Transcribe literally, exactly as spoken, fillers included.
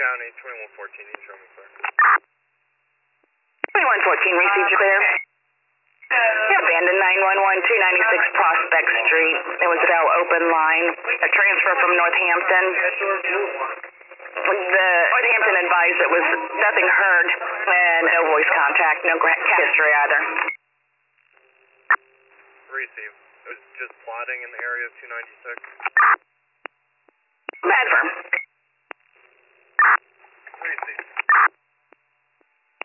County, twenty-one fourteen, you show me clear. twenty-one fourteen, received you clear. Yeah, abandoned nine one one, two ninety-six Prospect Street. It was Bell Open Line, a transfer from Northampton. The Northampton advised it was nothing heard and no voice contact, no cat history either. Receive. It was just plotting in the area of two ninety-six. Bad firm.